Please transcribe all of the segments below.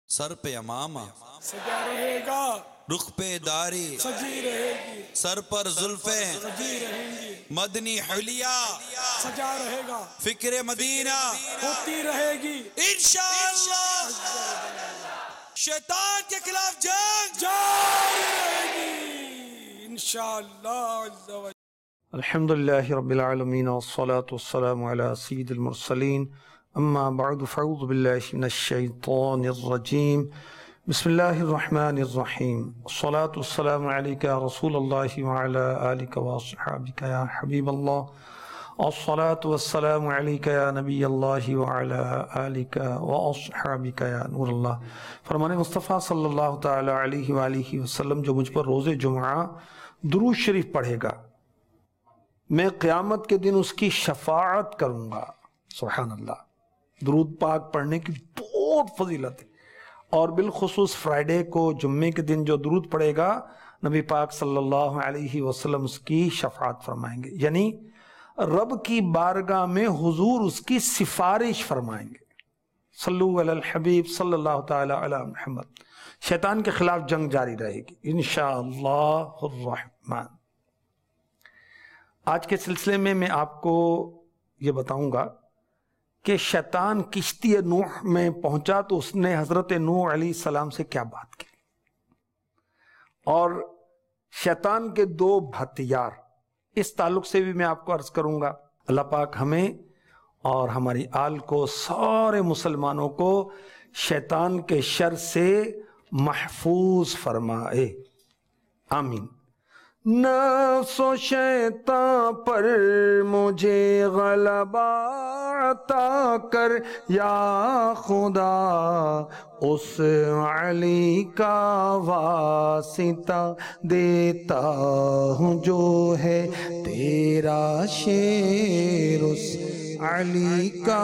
سر پہ امامہ سجا رہے گا، رخ پہ داری سجی رہے گی، سر پر زلفیں سجی رہیں گی، مدنی حلیہ سجا رہے گا، فکر مدینہ ہوتی رہے گی، انشاءاللہ شیطان کے خلاف جنگ جاری رہے گی انشاءاللہ عز و جل۔ الحمدللہ رب العالمین والصلاة والسلام علی سید المرسلین اما بعد فاعوذ باللہ من الشیطان الرجیم بسم اللہ الرحمن الرحیم الصلاة والسلام علیکہ یا رسول اللہ وعلی آلک واصحابک یا حبیب اللہ الصلاة والسلام علیکہ یا نبی اللہ وعلی آلک واصحابک یا نور اللہ۔ فرمان مصطفیٰ صلی اللہ تعالی علیہ وآلہ وسلم جو مجھ پر روز جمعہ درود شریف پڑھے گا میں قیامت کے دن اس کی شفاعت کروں گا۔ سبحان اللہ، درود پاک پڑھنے کی بہت فضیلت ہے، اور بالخصوص فرائیڈے کو جمعے کے دن جو درود پڑھے گا نبی پاک صلی اللہ علیہ وسلم اس کی شفاعت فرمائیں گے، یعنی رب کی بارگاہ میں حضور اس کی سفارش فرمائیں گے۔ صلو علی الحبیب صلی اللہ تعالی علی محمد۔ شیطان کے خلاف جنگ جاری رہے گی انشاءاللہ الرحمن۔ آج کے سلسلے میں آپ کو یہ بتاؤں گا کہ شیطان کشتی نوح میں پہنچا تو اس نے حضرت نوح علیہ السلام سے کیا بات کی، اور شیطان کے دو ہتھیار، اس تعلق سے بھی میں آپ کو عرض کروں گا۔ اللہ پاک ہمیں اور ہماری آل کو، سارے مسلمانوں کو شیطان کے شر سے محفوظ فرمائے، آمین۔ نفس و شیطان پر مجھے غلبہ عطا کر یا خدا، اس علی کا واسطہ دیتا ہوں جو ہے تیرا شیر، اس علی کا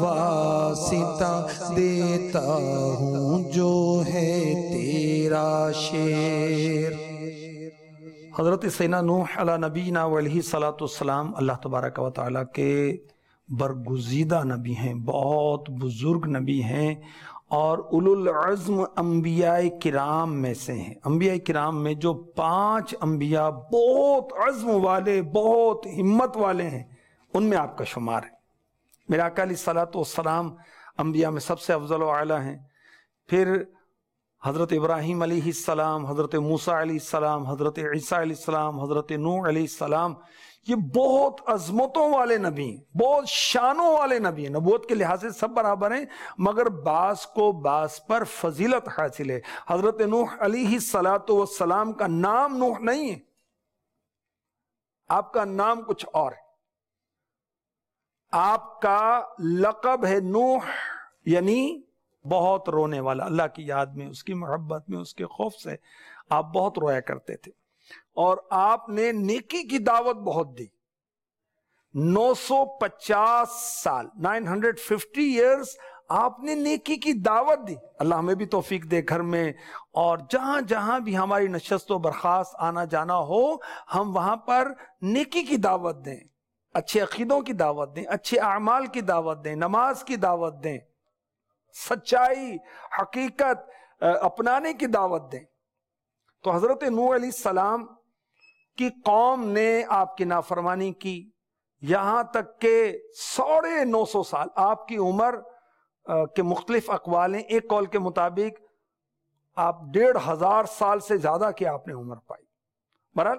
واسطہ دیتا ہوں جو ہے تیرا شیر۔ حضرت سیدنا نوح علی نبینا علیہ الصلوۃ والسلام اللہ تبارک و تعالیٰ کے برگزیدہ نبی ہیں، بہت بزرگ نبی ہیں، اور اولو العزم انبیاء کرام میں سے ہیں۔ انبیاء کرام میں جو 5 انبیاء بہت عزم والے، بہت ہمت والے ہیں، ان میں آپ کا شمار ہے۔ میرے آقا علیہ الصلوۃ والسلام انبیاء میں سب سے افضل و اعلیٰ ہیں۔ پھر حضرت ابراہیم علیہ السلام، حضرت موسیٰ علیہ السلام، حضرت عیسیٰ علیہ السلام، حضرت نوح علیہ السلام، یہ بہت عظمتوں والے نبی ہیں، بہت شانوں والے نبی ہیں۔ نبوت کے لحاظ سے سب برابر ہیں، مگر بعض کو بعض پر فضیلت حاصل ہے۔ حضرت نوح علیہ السلام کا نام نوح نہیں ہے، آپ کا نام کچھ اور ہے۔ آپ کا لقب ہے نوح، یعنی بہت رونے والا۔ اللہ کی یاد میں، اس کی محبت میں، اس کے خوف سے آپ بہت رویا کرتے تھے، اور آپ نے نیکی کی دعوت بہت دی۔ 950 سال 950 ایئرز آپ نے نیکی کی دعوت دی۔ اللہ ہمیں بھی توفیق دے گھر میں اور جہاں جہاں بھی ہماری نشست و برخاست آنا جانا ہو، ہم وہاں پر نیکی کی دعوت دیں، اچھے عقیدوں کی دعوت دیں، اچھے اعمال کی دعوت دیں، نماز کی دعوت دیں، سچائی حقیقت اپنانے کی دعوت دیں۔ تو حضرت نوح علیہ السلام کی قوم نے آپ کی نافرمانی کی، یہاں تک کہ 950 سال آپ کی عمر کے مختلف اقوال ہیں۔ ایک قول کے مطابق آپ 1500 سال سے زیادہ کی آپ نے عمر پائی۔ بہرحال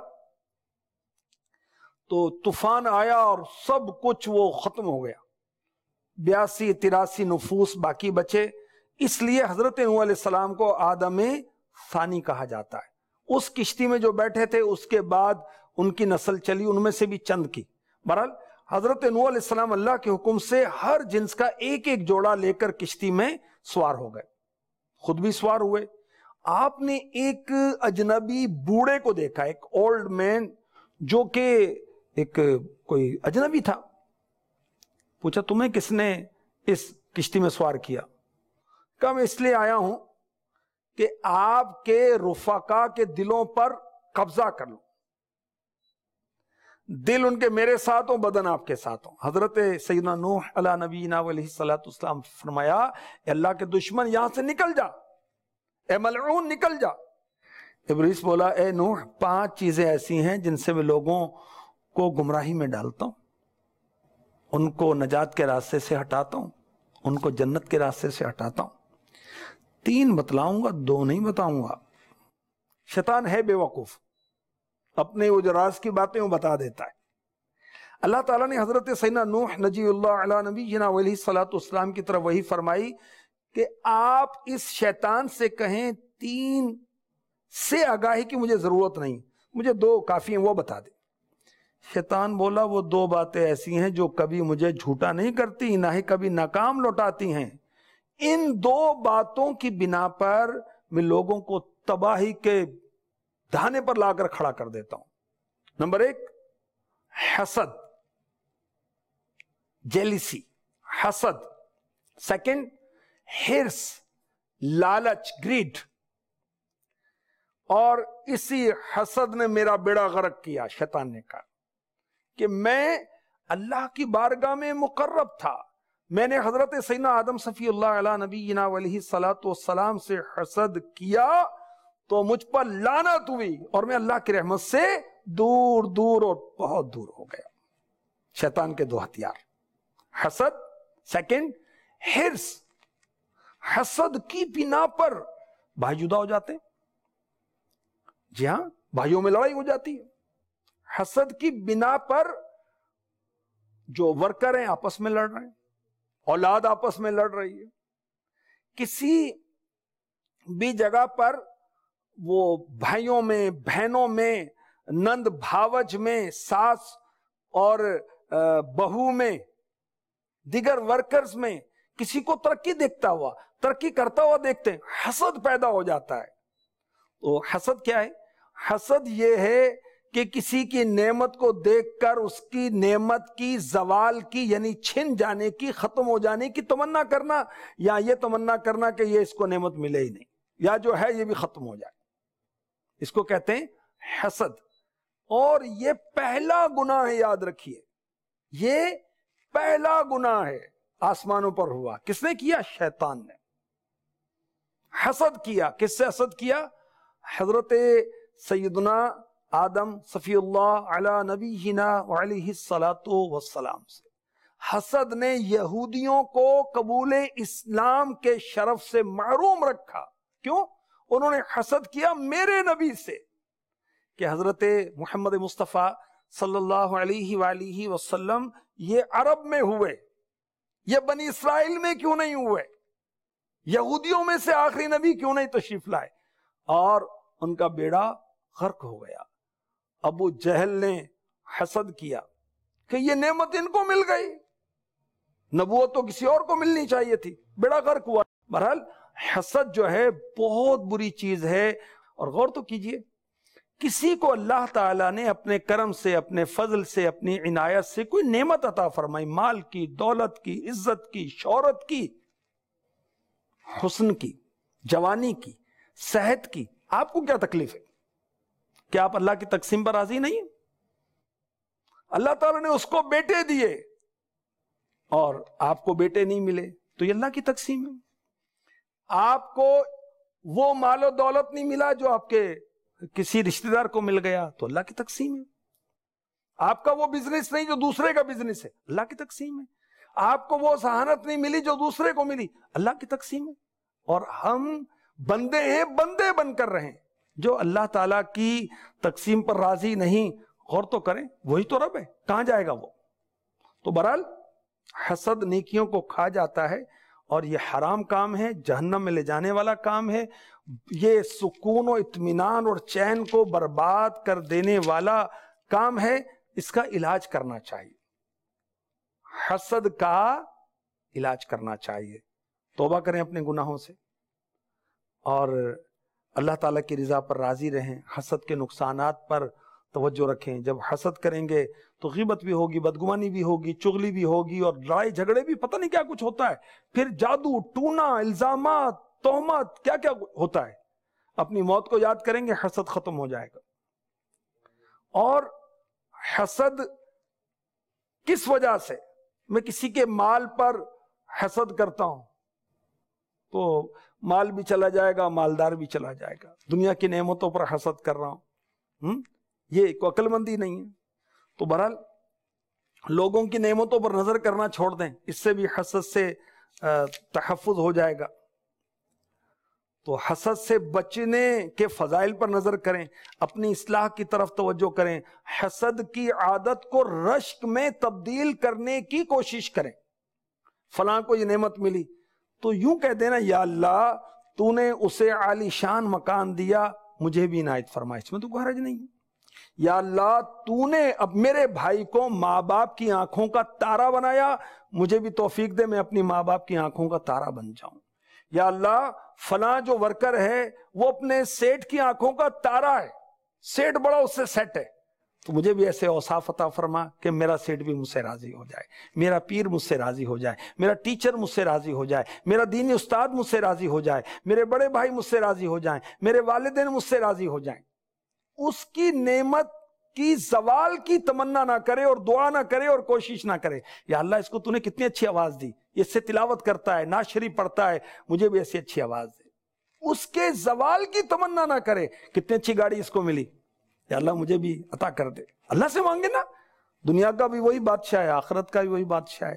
تو طوفان آیا اور سب کچھ وہ ختم ہو گیا، 82-83 نفوس باقی بچے، اس لیے حضرت نوح علیہ السلام کو آدم ثانی کہا جاتا ہے۔ اس کشتی میں جو بیٹھے تھے اس کے بعد ان کی نسل چلی، ان میں سے بھی چند کی۔ بہرحال حضرت نوح علیہ السلام اللہ کے حکم سے ہر جنس کا ایک ایک جوڑا لے کر کشتی میں سوار ہو گئے، خود بھی سوار ہوئے۔ آپ نے ایک اجنبی بوڑھے کو دیکھا، ایک اولڈ مین جو کہ ایک کوئی اجنبی تھا۔ پوچھا تمہیں کس نے اس کشتی میں سوار کیا؟ کہا میں اس لیے آیا ہوں کہ آپ کے رفقا کے دلوں پر قبضہ کر لوں، دل ان کے میرے ساتھ ہوں، بدن آپ کے ساتھ ہوں۔ حضرت سیدنا نوح علیہ نبینا علیہ الصلوۃ والسلام فرمایا اے اللہ کے دشمن یہاں سے نکل جا، اے ملعون نکل جا۔ ابلیس بولا اے نوح 5 چیزیں ایسی ہیں جن سے میں لوگوں کو گمراہی میں ڈالتا ہوں، ان کو نجات کے راستے سے ہٹاتا ہوں، ان کو جنت کے راستے سے ہٹاتا ہوں۔ 3 بتلاؤں گا، 2 نہیں بتاؤں گا۔ شیطان ہے بے وقوف، اپنے وہ جو راز کی باتیں وہ بتا دیتا ہے۔ اللہ تعالیٰ نے حضرت سیدنا نوح نجی اللہ علیہ نبینا علیہ الصلوۃ والسلام کی طرف وہی فرمائی کہ آپ اس شیطان سے کہیں 3 سے آگاہی کی مجھے ضرورت نہیں، مجھے 2 کافی ہیں، وہ بتا دیں۔ شیطان بولا وہ 2 باتیں ایسی ہیں جو کبھی مجھے جھوٹا نہیں کرتی، نہ ہی کبھی ناکام لوٹاتی ہیں۔ ان 2 باتوں کی بنا پر میں لوگوں کو تباہی کے دھانے پر لا کر کھڑا کر دیتا ہوں۔ نمبر 1 حسد، جیلیسی، حسد۔ سیکنڈ ہرس، لالچ، گریڈ۔ اور اسی حسد نے میرا بیڑا غرق کیا۔ شیطان نے کہا کہ میں اللہ کی بارگاہ میں مقرب تھا، میں نے حضرت سیدنا آدم صفی اللہ علیہ نبینا علیہ الصلوۃ والسلام سے حسد کیا تو مجھ پر لعنت ہوئی اور میں اللہ کی رحمت سے دور دور اور بہت دور ہو گیا۔ شیطان کے 2 ہتھیار، حسد، سیکنڈ ہرس۔ حسد کی بنا پر بھائی جدا ہو جاتے ہیں، جی ہاں، بھائیوں میں لڑائی ہو جاتی ہے۔ حسد کی بنا پر جو ورکر ہیں آپس میں لڑ رہے ہیں، اولاد آپس میں لڑ رہی ہے، کسی بھی جگہ پر وہ بھائیوں میں، بہنوں میں، نند بھاوج میں، ساس اور بہو میں، دیگر ورکرز میں کسی کو ترقی دیکھتا ہوا، ترقی کرتا ہوا دیکھتے ہیں، حسد پیدا ہو جاتا ہے۔ تو حسد کیا ہے؟ حسد یہ ہے کہ کسی کی نعمت کو دیکھ کر اس کی نعمت کی زوال کی، یعنی چھن جانے کی، ختم ہو جانے کی تمنا کرنا، یا یہ تمنا کرنا کہ یہ اس کو نعمت ملے ہی نہیں، یا جو ہے یہ بھی ختم ہو جائے، اس کو کہتے ہیں حسد۔ اور یہ پہلا گناہ ہے، یاد رکھیے، یہ پہلا گناہ ہے آسمانوں پر ہوا۔ کس نے کیا؟ شیطان نے حسد کیا۔ کس سے حسد کیا؟ حضرت سیدنا آدم صفی اللہ علی نبینا وعلیہ الصلوۃ والسلام سے۔ حسد نے یہودیوں کو قبول اسلام کے شرف سے محروم رکھا۔ کیوں؟ انہوں نے حسد کیا میرے نبی سے کہ حضرت محمد مصطفیٰ صلی اللہ علیہ وآلہ وسلم یہ عرب میں ہوئے، یہ بنی اسرائیل میں کیوں نہیں ہوئے، یہودیوں میں سے آخری نبی کیوں نہیں تشریف لائے؟ اور ان کا بیڑا غرق ہو گیا۔ ابو جہل نے حسد کیا کہ یہ نعمت ان کو مل گئی، نبوت تو کسی اور کو ملنی چاہیے تھی، بیڑا غرق ہوا۔ بہرحال حسد جو ہے بہت بری چیز ہے۔ اور غور تو کیجئے، کسی کو اللہ تعالیٰ نے اپنے کرم سے، اپنے فضل سے، اپنی عنایت سے کوئی نعمت عطا فرمائی، مال کی، دولت کی، عزت کی، شہرت کی، حسن کی، جوانی کی، صحت کی، آپ کو کیا تکلیف ہے؟ کیا آپ اللہ کی تقسیم پر راضی نہیں ہیں؟ اللہ تعالیٰ نے اس کو بیٹے دیے اور آپ کو بیٹے نہیں ملے، تو یہ اللہ کی تقسیم ہے۔ آپ کو وہ مال و دولت نہیں ملا جو آپ کے کسی رشتہ دار کو مل گیا، تو اللہ کی تقسیم ہے۔ آپ کا وہ بزنس نہیں جو دوسرے کا بزنس ہے، اللہ کی تقسیم ہے۔ آپ کو وہ ذہانت نہیں ملی جو دوسرے کو ملی، اللہ کی تقسیم ہے۔ اور ہم بندے ہیں، بندے بن کر رہیں، جو اللہ تعالیٰ کی تقسیم پر راضی نہیں۔ غور تو کریں، وہی تو رب ہے، کہاں جائے گا وہ؟ تو بہرحال حسد نیکیوں کو کھا جاتا ہے اور یہ حرام کام ہے، جہنم میں لے جانے والا کام ہے، یہ سکون و اطمینان اور چین کو برباد کر دینے والا کام ہے۔ اس کا علاج کرنا چاہیے، حسد کا علاج کرنا چاہیے۔ توبہ کریں اپنے گناہوں سے اور اللہ تعالیٰ کی رضا پر راضی رہیں، حسد کے نقصانات پر توجہ رکھیں۔ جب حسد کریں گے تو غیبت بھی ہوگی، بدگمانی بھی ہوگی، چغلی بھی ہوگی، اور لڑائی جھگڑے بھی، پتہ نہیں کیا کچھ ہوتا ہے، پھر جادو ٹونا، الزامات، تہمت، کیا کیا ہوتا ہے۔ اپنی موت کو یاد کریں گے، حسد ختم ہو جائے گا۔ اور حسد کس وجہ سے؟ میں کسی کے مال پر حسد کرتا ہوں تو مال بھی چلا جائے گا، مالدار بھی چلا جائے گا، دنیا کی نعمتوں پر حسد کر رہا ہوں، یہ کوئی عقل مندی نہیں ہے۔ تو بہرحال لوگوں کی نعمتوں پر نظر کرنا چھوڑ دیں، اس سے بھی حسد سے تحفظ ہو جائے گا۔ تو حسد سے بچنے کے فضائل پر نظر کریں، اپنی اصلاح کی طرف توجہ کریں، حسد کی عادت کو رشک میں تبدیل کرنے کی کوشش کریں۔ فلاں کو یہ نعمت ملی تو یوں کہہ دینا یا اللہ تو نے اسے عالی شان مکان دیا، مجھے بھی عنایت فرما، اس میں تو کوئی حرج نہیں۔ یا اللہ تو نے اب میرے بھائی کو ماں باپ کی آنکھوں کا تارا بنایا، مجھے بھی توفیق دے میں اپنی ماں باپ کی آنکھوں کا تارا بن جاؤں۔ یا اللہ فلاں جو ورکر ہے وہ اپنے سیٹ کی آنکھوں کا تارا ہے، سیٹ بڑا اس سے سیٹ ہے، تو مجھے بھی ایسے اوصاف عطا فرما کہ میرا سیٹ بھی مجھ سے راضی ہو جائے، میرا پیر مجھ سے راضی ہو جائے، میرا ٹیچر مجھ سے راضی ہو جائے، میرا دینی استاد مجھ سے راضی ہو جائے، میرے بڑے بھائی مجھ سے راضی ہو جائیں، میرے والدین مجھ سے راضی ہو جائیں۔ اس کی نعمت کی زوال کی تمنا نہ کرے اور دعا نہ کرے اور کوشش نہ کرے، یا اللہ اس کو تو نے کتنی اچھی آواز دی، اس سے تلاوت کرتا ہے، نعت شریف پڑھتا ہے، مجھے بھی ایسی اچھی آواز دے۔ اس کے زوال کی تمنا نہ کرے، کتنی اچھی گاڑی اس کو ملی، یا اللہ مجھے بھی عطا کر دے۔ اللہ سے مانگے نا، دنیا کا بھی وہی بادشاہ ہے، آخرت کا بھی وہی بادشاہ ہے،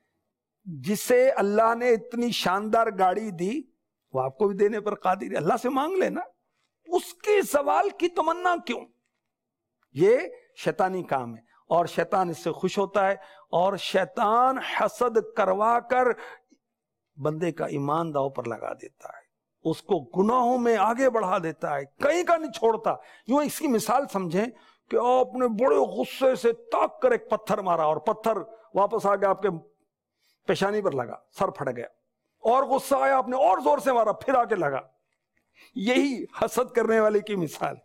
جسے اللہ نے اتنی شاندار گاڑی دی وہ آپ کو بھی دینے پر قادر ہے۔ اللہ سے مانگ لینا، اس کے زوال کی تمنا کیوں؟ یہ شیطانی کام ہے، اور شیطان اس سے خوش ہوتا ہے، اور شیطان حسد کروا کر بندے کا ایمان داؤ پر لگا دیتا ہے، اس کو گناہوں میں آگے بڑھا دیتا ہے، کہیں کا نہیں چھوڑتا۔ یوں اس کی مثال سمجھیں کہ آپ نے بڑے غصے سے تاک کر ایک پتھر مارا اور پتھر واپس آ گیا آپ کے پیشانی پر لگا، سر پھٹ گیا، اور غصہ آیا آپ نے اور زور سے مارا، پھر آ کے لگا۔ یہی حسد کرنے والے کی مثال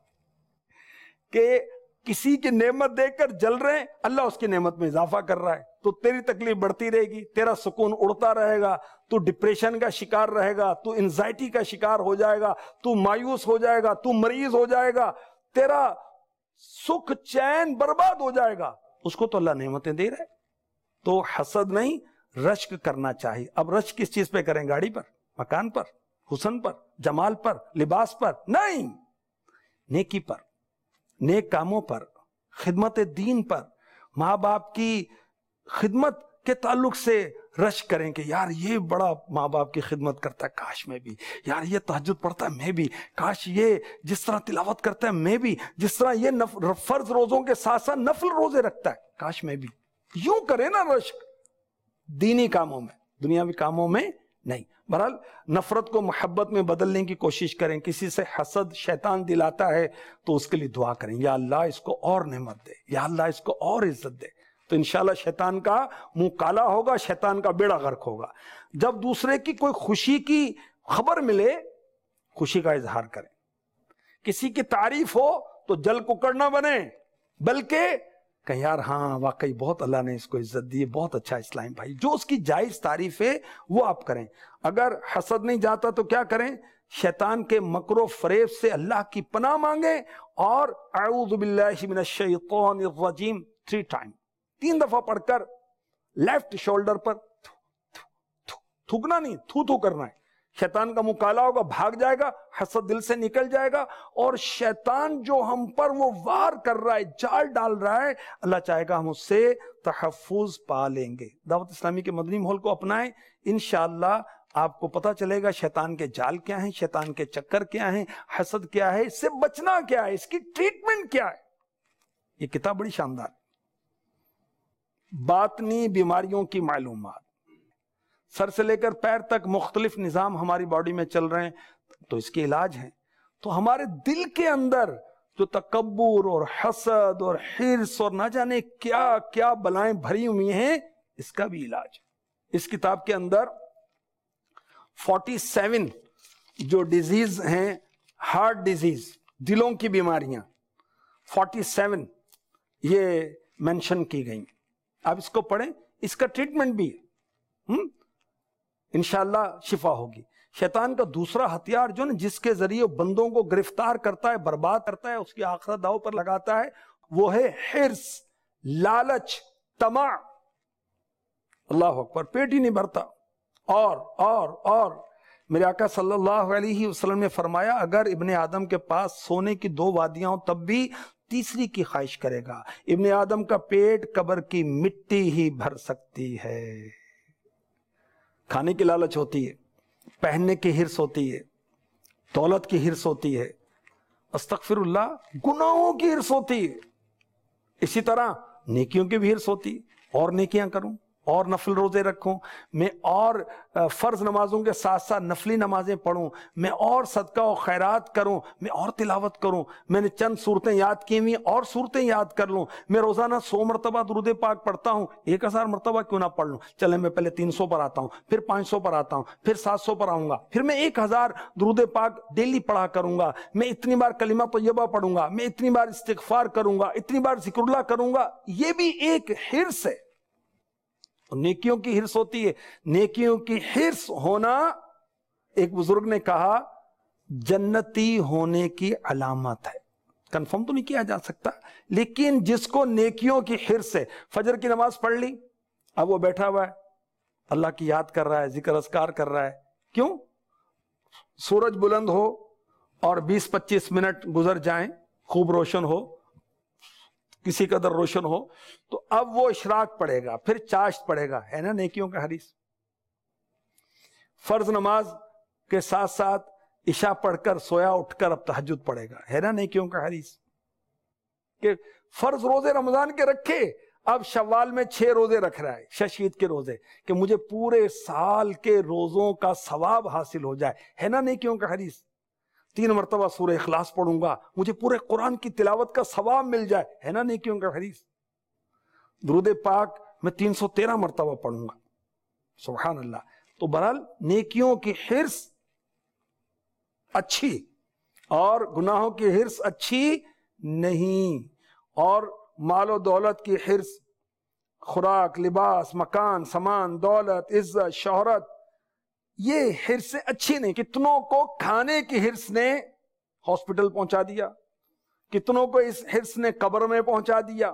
کہ کسی کی نعمت دیکھ کر جل رہے ہیں، اللہ اس کی نعمت میں اضافہ کر رہا ہے، تو تیری تکلیف بڑھتی رہے گی، تیرا سکون اڑتا رہے گا، تو ڈپریشن کا شکار رہے گا، تو انزائٹی کا شکار ہو جائے گا، تو مایوس ہو جائے گا، تو مریض ہو جائے گا، تیرا سکھ چین برباد ہو جائے گا۔ اس کو تو اللہ نعمتیں دے رہا ہے۔ تو حسد نہیں، رشک کرنا چاہیے۔ اب رشک کس چیز پہ کریں؟ گاڑی پر، مکان پر، حسن پر، جمال پر، لباس پر نہیں، نیکی پر، نیک کاموں پر، خدمت دین پر، ماں باپ کی خدمت کے تعلق سے رشک کریں کہ یار یہ بڑا ماں باپ کی خدمت کرتا ہے، کاش میں بھی، یار یہ تہجد پڑھتا ہے میں بھی، کاش یہ جس طرح تلاوت کرتا ہے میں بھی، جس طرح یہ فرض روزوں کے ساتھ ساتھ نفل روزے رکھتا ہے، کاش میں بھی۔ یوں کریں نا رشک، دینی کاموں میں، دنیاوی کاموں میں نہیں۔ بہرحال نفرت کو محبت میں بدلنے کی کوشش کریں۔ کسی سے حسد شیطان دلاتا ہے تو اس کے لیے دعا کریں، یا اللہ اس کو اور نعمت دے، یا اللہ اس کو اور عزت دے، تو انشاءاللہ شیطان کا منہ کالا ہوگا، شیطان کا بیڑا غرق ہوگا۔ جب دوسرے کی کوئی خوشی کی خبر ملے، خوشی کا اظہار کریں۔ کسی کی تعریف ہو تو جل ککڑ نہ بنے، بلکہ کہ یار ہاں واقعی بہت اللہ نے اس کو عزت دی، بہت اچھا اسلام بھائی، جو اس کی جائز تعریف ہے وہ آپ کریں۔ اگر حسد نہیں جاتا تو کیا کریں؟ شیطان کے مکر و فریب سے اللہ کی پناہ مانگیں، اور اعوذ باللہ من الشیطان الرجیم 3 ٹائم، 3 دفعہ پڑھ کر لیفٹ شولڈر پر تھوکنا نہیں، تھو کرنا ہے۔ شیطان کا منہ کالا ہوگا، بھاگ جائے گا، حسد دل سے نکل جائے گا، اور شیطان جو ہم پر وہ وار کر رہا ہے، جال ڈال رہا ہے، اللہ چاہے گا ہم اس سے تحفظ پا لیں گے۔ دعوت اسلامی کے مدنی ماحول کو اپنائیں، انشاءاللہ آپ کو پتہ چلے گا شیطان کے جال کیا ہیں، شیطان کے چکر کیا ہیں، حسد کیا ہے، اس سے بچنا کیا ہے، اس کی ٹریٹمنٹ کیا ہے۔ یہ کتاب بڑی شاندار، باطنی بیماریوں کی معلومات، سر سے لے کر پیر تک مختلف نظام ہماری باڈی میں چل رہے ہیں، تو اس کے علاج ہیں۔ تو ہمارے دل کے اندر جو تکبر اور حسد اور حرص اور نہ جانے کیا کیا بلائیں بھری ہوئی ہیں، اس کا بھی علاج ہے۔ اس کتاب کے اندر 47 جو ڈیزیز ہیں، ہارٹ ڈیزیز، دلوں کی بیماریاں 47 یہ مینشن کی گئی۔ آپ اس کو پڑھیں، اس کا ٹریٹمنٹ بھی ہے، انشاءاللہ شفا ہوگی۔ شیطان کا دوسرا ہتھیار جو نا جس کے ذریعے بندوں کو گرفتار کرتا ہے، برباد کرتا ہے، اس کی آخرت داؤ پر لگاتا ہے، وہ ہے حرص، لالچ، طمع۔ اللہ اکبر، پیٹ ہی نہیں بھرتا، اور میرے آقا صلی اللہ علیہ وسلم نے فرمایا اگر ابن آدم کے پاس سونے کی 2 وادیاں ہوں تب بھی تیسری کی خواہش کرے گا. ابن آدم کا پیٹ قبر کی مٹی ہی بھر سکتی ہے. کھانے کی لالچ ہوتی ہے, پہننے کی ہرس ہوتی ہے, دولت کی ہرس ہوتی ہے, استغفر اللہ گناہوں کی ہرس ہوتی ہے. اسی طرح نیکیوں کی بھی ہرس ہوتی ہے, اور نیکیاں کروں, اور نفل روزے رکھوں میں, اور فرض نمازوں کے ساتھ ساتھ نفلی نمازیں پڑھوں میں, اور صدقہ و خیرات کروں میں, اور تلاوت کروں, میں نے چند صورتیں یاد کی ہوئی اور صورتیں یاد کر لوں, میں روزانہ 100 مرتبہ درود پاک پڑھتا ہوں, 1000 مرتبہ کیوں نہ پڑھ لوں, چلیں میں پہلے 300 پر آتا ہوں, پھر 500 پر آتا ہوں, پھر 700 پر آؤں گا, پھر میں 1000 درود پاک ڈیلی پڑھا کروں گا, میں اتنی بار کلمہ طیبہ پڑھوں گا, میں اتنی بار استغفار کروں گا, اتنی بار ذکر اللہ کروں گا. یہ بھی ایک ہرس ہے. نیکیوں کی ہرس ہوتی ہے. نیکیوں کی ہرس ہونا, ایک بزرگ نے کہا, جنتی ہونے کی علامت ہے. کنفرم تو نہیں کیا جا سکتا, لیکن جس کو نیکیوں کی ہرس ہے, فجر کی نماز پڑھ لی, اب وہ بیٹھا ہوا ہے, اللہ کی یاد کر رہا ہے, ذکر اذکار کر رہا ہے. کیوں؟ سورج بلند ہو اور 20-25 منٹ گزر جائیں, خوب روشن ہو, کسی قدر روشن ہو, تو اب وہ اشراق پڑے گا, پھر چاشت پڑے گا, ہے نا نیکیوں کا حدیث. فرض نماز کے ساتھ ساتھ عشاء پڑھ کر سویا اٹھ کر اب تہجد پڑے گا, ہے نا نیکیوں کا حدیث. کہ فرض روزے رمضان کے رکھے, اب شوال میں 6 روزے رکھ رہا ہے, ششید کے روزے, کہ مجھے پورے سال کے روزوں کا ثواب حاصل ہو جائے, ہے نا نیکیوں کا حدیث. 3 مرتبہ سورہ اخلاص پڑھوں گا, مجھے پورے قرآن کی تلاوت کا ثواب مل جائے, ہے نا نیکیوں کا حدیث. درود پاک میں 313 مرتبہ پڑھوں گا, سبحان اللہ. تو بہرحال نیکیوں کی ہرس اچھی, اور گناہوں کی ہرس اچھی نہیں. اور مال و دولت کی ہرس, خوراک, لباس, مکان, سامان, دولت, عزت, شہرت, یہ ہرس اچھی نہیں. کتنوں کو کھانے کی ہرس نے ہاسپٹل پہنچا دیا, کتنوں کو اس ہرس نے قبر میں پہنچا دیا.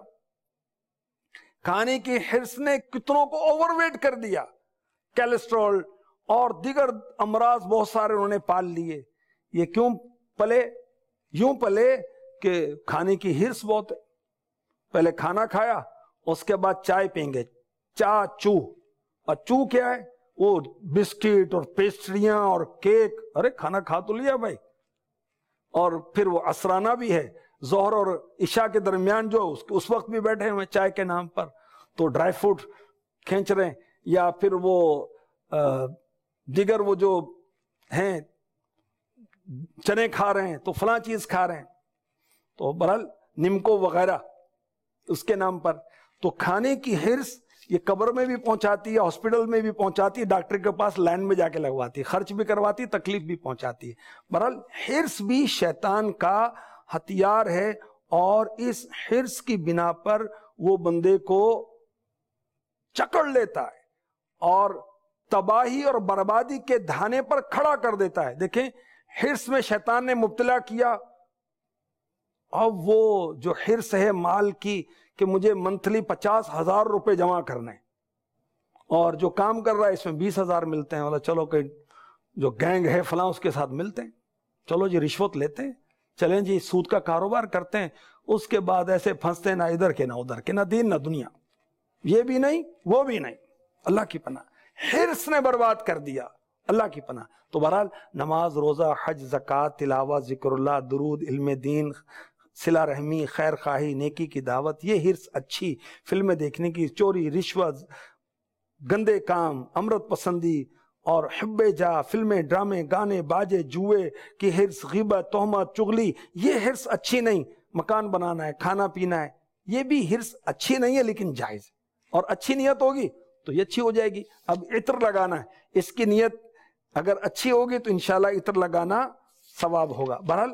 کھانے کی ہرس نے کتنوں کو اوور ویٹ کر دیا, کیلیسٹرول اور دیگر امراض بہت سارے انہوں نے پال لیے. یہ کیوں پلے؟ یوں پلے کہ کھانے کی ہرس بہت ہے. پہلے کھانا کھایا, اس کے بعد چائے پئیں گے, چو. اور چو کیا ہے؟ وہ بسکٹ اور پیسٹریاں اور کیک. ارے کھانا کھا تو لیا بھائی. اور پھر وہ عصرانہ بھی ہے, ظہر اور عشاء کے درمیان جو اس وقت بھی بیٹھے ہوئے چائے کے نام پر, تو ڈرائی فروٹ کھینچ رہے ہیں, یا پھر وہ دیگر وہ جو ہیں چنے کھا رہے ہیں, تو فلاں چیز کھا رہے ہیں. تو بہرحال نمکو وغیرہ اس کے نام پر. تو کھانے کی ہرس یہ قبر میں بھی پہنچاتی ہے, ہاسپٹل میں بھی پہنچاتی ہے, ڈاکٹر کے پاس لائن میں جا کے لگواتی ہے, خرچ بھی کرواتی ہے, تکلیف بھی پہنچاتی ہے. بہرحال ہرس بھی شیطان کا ہتھیار ہے, اور اس ہرس کی بنا پر وہ بندے کو چکر لیتا ہے اور تباہی اور بربادی کے دھانے پر کھڑا کر دیتا ہے. دیکھیں ہرس میں شیطان نے مبتلا کیا, اب وہ جو ہرس ہے مال کی کہ مجھے منتھلی 50,000 روپے جمع کرنے, اور جو کام کر رہا ہے اس میں 20,000 ملتے ہیں, بولا چلو کہ جو گینگ ہے فلاں اس کے ساتھ ملتے ہیں, چلو جی رشوت لیتے ہیں, چلیں جی سود کا کاروبار کرتے ہیں. اس کے بعد ایسے پھنستے ہیں, نہ ادھر کے نہ ادھر کے, نہ دین نہ دنیا, یہ بھی نہیں وہ بھی نہیں. اللہ کی پناہ, ہرس نے برباد کر دیا, اللہ کی پناہ. تو بہرحال نماز, روزہ, حج, زکوٰۃ, تلاوت, ذکر اللہ, درود, علم دین, صلہ رحمی, خیر خواہی, نیکی کی دعوت, یہ ہرس اچھی. فلمیں دیکھنے کی, چوری, رشوت, گندے کام, امرت پسندی اور حب جا, فلمیں, ڈرامے, گانے, باجے, جوئے کی ہرس, غیبت, تہمت, چغلی, یہ ہرس اچھی نہیں. مکان بنانا ہے, کھانا پینا ہے, یہ بھی ہرس اچھی نہیں ہے لیکن جائز ہے, اور اچھی نیت ہوگی تو یہ اچھی ہو جائے گی. اب عطر لگانا ہے, اس کی نیت اگر اچھی ہوگی تو انشاءاللہ عطر لگانا ثواب ہوگا. بہرحال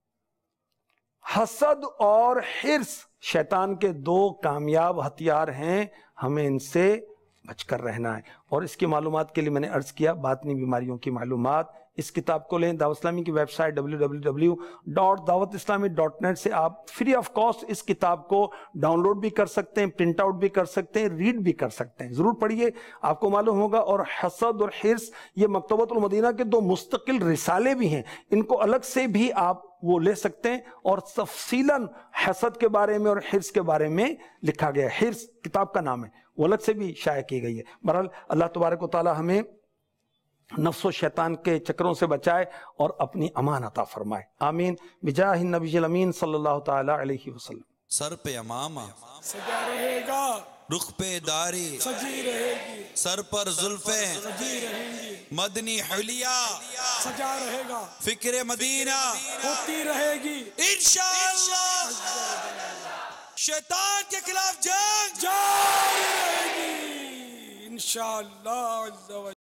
حسد اور ہرس شیطان کے 2 کامیاب ہتھیار ہیں, ہمیں ان سے بچ کر رہنا ہے. اور اس کی معلومات کے لیے میں نے عرض کیا باطنی بیماریوں کی معلومات اس کتاب کو لیں. دعوت اسلامی کی ویب سائٹ www.dawatislami.net سے آپ فری آف کاسٹ اس کتاب کو ڈاؤن لوڈ بھی کر سکتے ہیں, پرنٹ آؤٹ بھی کر سکتے ہیں, ریڈ بھی کر سکتے ہیں. ضرور پڑھیے, آپ کو معلوم ہوگا. اور حسد اور حرص یہ مکتبۃ المدینہ کے 2 مستقل رسالے بھی ہیں, ان کو الگ سے بھی آپ وہ لے سکتے ہیں, اور تفصیلاً حسد کے بارے میں اور حرص کے بارے میں لکھا گیا ہے. حرص کتاب کا نام ہے, وہ الگ سے بھی شائع کی گئی ہے. بہرحال اللہ تبارک و تعالی ہمیں نفس و شیطان کے چکروں سے بچائے اور اپنی امان عطا فرمائے. آمین بجاہ النبی الامین صلی اللہ تعالی علیہ وسلم. سر پہ امامہ سجا رہے گا, رخ پہ داری سجی رہے گی, سر پر زلفیں سجی رہیں گی, مدنی حلیہ سجا رہے گا, فکر مدینہ ہوتی رہے گی. انشاءاللہ شیطان کے خلاف جنگ جاری رہے گی انشاءاللہ عز و جل.